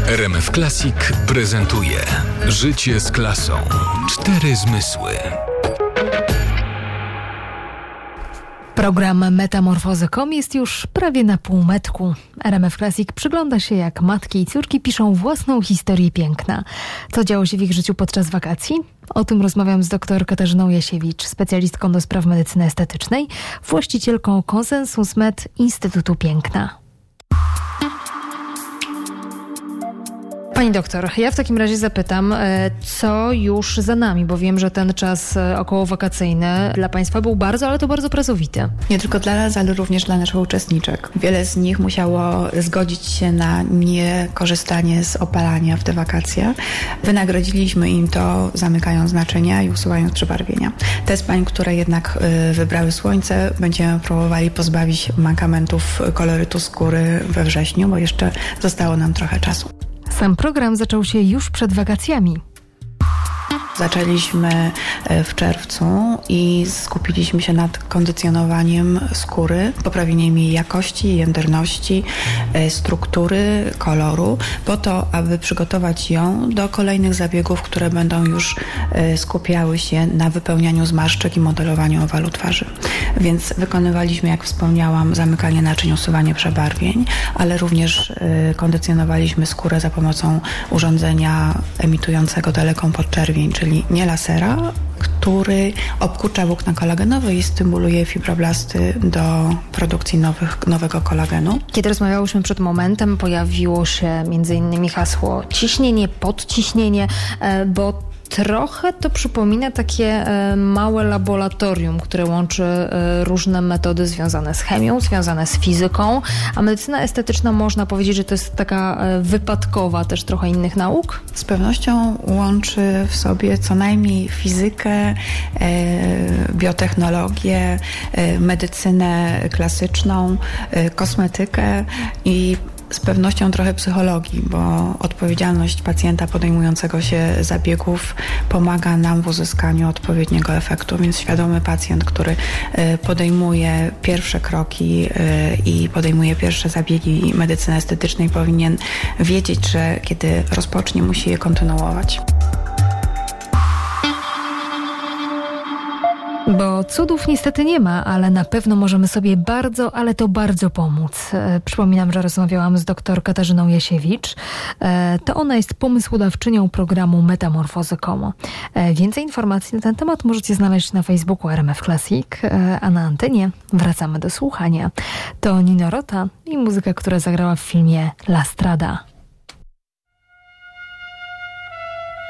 RMF Classic prezentuje Życie z klasą. 4 zmysły. Program Metamorfozy.com jest już prawie na półmetku. RMF Classic przygląda się, jak matki i córki piszą własną historię piękna. Co działo się w ich życiu podczas wakacji? O tym rozmawiam z dr Katarzyną Jasiewicz, specjalistką do spraw medycyny estetycznej, właścicielką Consensus Med Instytutu Piękna. Pani doktor, ja w takim razie zapytam, co już za nami, bo wiem, że ten czas okołowakacyjny dla Państwa był bardzo, ale to bardzo pracowity. Nie tylko dla nas, ale również dla naszych uczestniczek. Wiele z nich musiało zgodzić się na niekorzystanie z opalania w te wakacje. Wynagrodziliśmy im to, zamykając naczynia i usuwając przebarwienia. Te z pań, które jednak wybrały słońce, będziemy próbowali pozbawić mankamentów kolorytu skóry we wrześniu, bo jeszcze zostało nam trochę czasu. Sam program zaczął się już przed wakacjami. Zaczęliśmy w czerwcu i skupiliśmy się nad kondycjonowaniem skóry, poprawieniem jej jakości, jędrności, struktury, koloru, po to, aby przygotować ją do kolejnych zabiegów, które będą już skupiały się na wypełnianiu zmarszczek i modelowaniu owalu twarzy. Więc wykonywaliśmy, jak wspomniałam, zamykanie naczyń, usuwanie przebarwień, ale również kondycjonowaliśmy skórę za pomocą urządzenia emitującego daleką podczerwień, czyli nie lasera, który obkucza włókna kolagenowe i stymuluje fibroblasty do produkcji nowego kolagenu. Kiedy rozmawiałyśmy przed momentem, pojawiło się m.in. hasło ciśnienie, podciśnienie, bo trochę to przypomina takie małe laboratorium, które łączy różne metody związane z chemią, związane z fizyką, a medycyna estetyczna, można powiedzieć, że to jest taka wypadkowa też trochę innych nauk? Z pewnością łączy w sobie co najmniej fizykę, biotechnologię, medycynę klasyczną, kosmetykę i z pewnością trochę psychologii, bo odpowiedzialność pacjenta podejmującego się zabiegów pomaga nam w uzyskaniu odpowiedniego efektu, więc świadomy pacjent, który podejmuje pierwsze kroki i podejmuje pierwsze zabiegi medycyny estetycznej, powinien wiedzieć, że kiedy rozpocznie, musi je kontynuować. Bo cudów niestety nie ma, ale na pewno możemy sobie bardzo, ale to bardzo pomóc. Przypominam, że rozmawiałam z dr Katarzyną Jasiewicz. To ona jest pomysłodawczynią programu Metamorfozy.com. Więcej informacji na ten temat możecie znaleźć na Facebooku RMF Classic, a na antenie wracamy do słuchania. To Nino Rota i muzyka, która zagrała w filmie La Strada.